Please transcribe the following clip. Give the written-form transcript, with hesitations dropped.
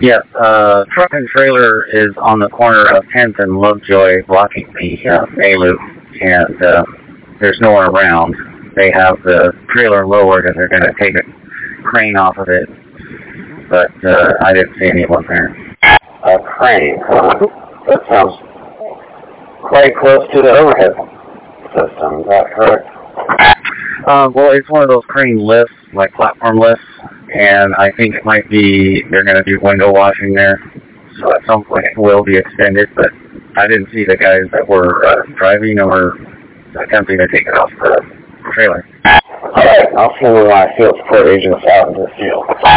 Yes, truck and trailer is on the corner of 10th and Lovejoy blocking the A-loop, and there's no one around. They have the trailer lowered and they're going to take a crane off of it, but I didn't see anyone there. A crane? That sounds quite close to the overhead system, is that correct? Well, it's one of those crane lifts, like platform lifts, and I think it might be they're going to do window washing there, so at some point it will be extended, but I didn't see the guys that were driving or attempting to take it off the trailer. Alright, I'll send one of my field support agents out into the field.